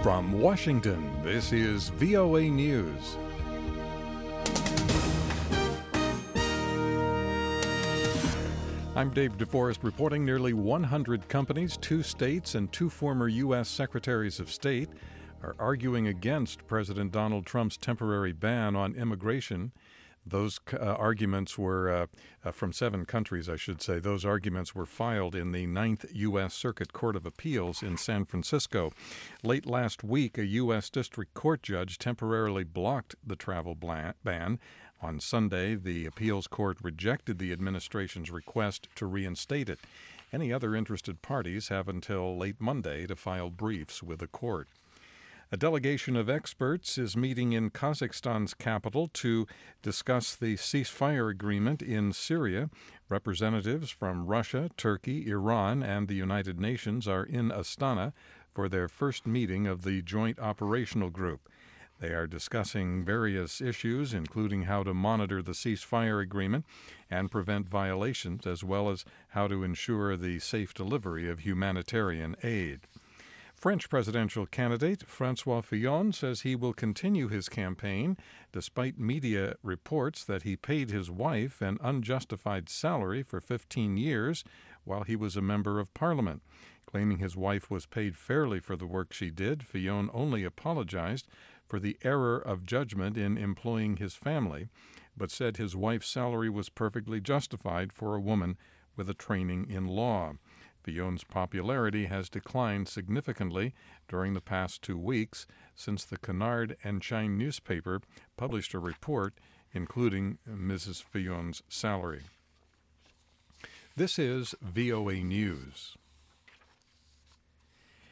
From Washington, this is VOA News. I'm Dave DeForest reporting nearly 100 companies, 2 states, and 2 former U.S. Secretaries of State are arguing against President Donald Trump's temporary ban on immigration. Those arguments were from 7 countries, I should say. Those arguments were filed in the 9th U.S. Circuit Court of Appeals in San Francisco. Late last week, a U.S. District Court judge temporarily blocked the travel ban. On Sunday, the appeals court rejected the administration's request to reinstate it. Any other interested parties have until late Monday to file briefs with the court. A delegation of experts is meeting in Kazakhstan's capital to discuss the ceasefire agreement in Syria. Representatives from Russia, Turkey, Iran, and the United Nations are in Astana for their first meeting of the Joint Operational Group. They are discussing various issues, including how to monitor the ceasefire agreement and prevent violations, as well as how to ensure the safe delivery of humanitarian aid. French presidential candidate François Fillon says he will continue his campaign despite media reports that he paid his wife an unjustified salary for 15 years while he was a member of parliament. Claiming his wife was paid fairly for the work she did, Fillon only apologized for the error of judgment in employing his family, but said his wife's salary was perfectly justified for a woman with a training in law. Fillon's popularity has declined significantly during the past 2 weeks since the Canard Enchaîné newspaper published a report including Mrs. Fillon's salary. This is VOA News.